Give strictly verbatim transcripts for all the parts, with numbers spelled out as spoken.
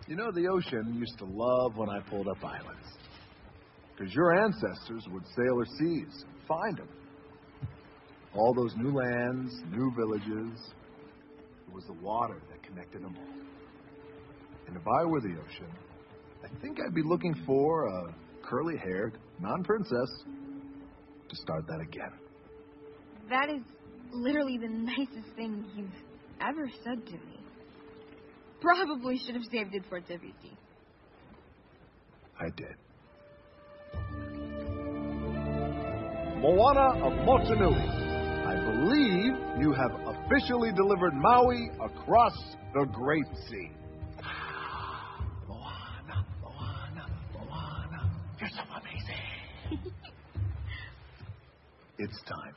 You know, the ocean used to love when I pulled up islands. Because your ancestors would sail the seas and find them. All those new lands, new villages. It was the water that connected them all. And if I were the ocean, I think I'd be looking for a curly-haired non-princess to start that again. That is literally the nicest thing you've ever said to me. Probably should have saved it for Tahuti. I did. Moana of Motunui, I believe you have officially delivered Maui across the Great Sea. Moana, Moana, Moana, you're so amazing. It's time.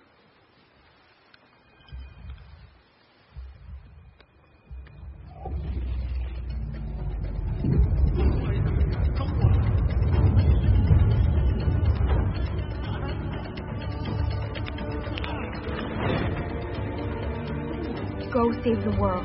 Go save the world.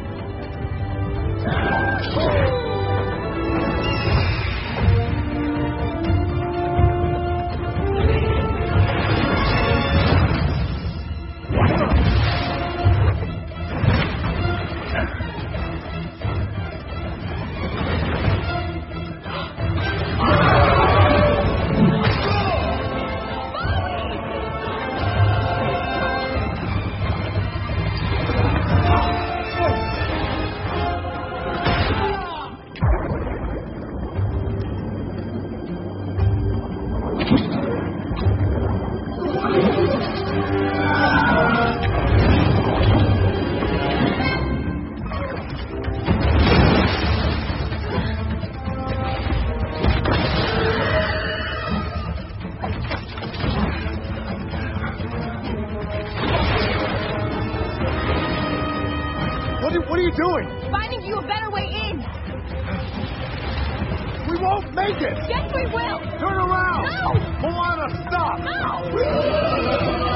What are you doing? Finding you a better way in. We won't make it. Yes, we will. Turn around. No. Moana, stop. No.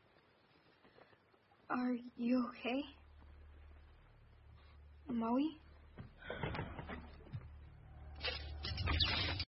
Are you okay, Maui?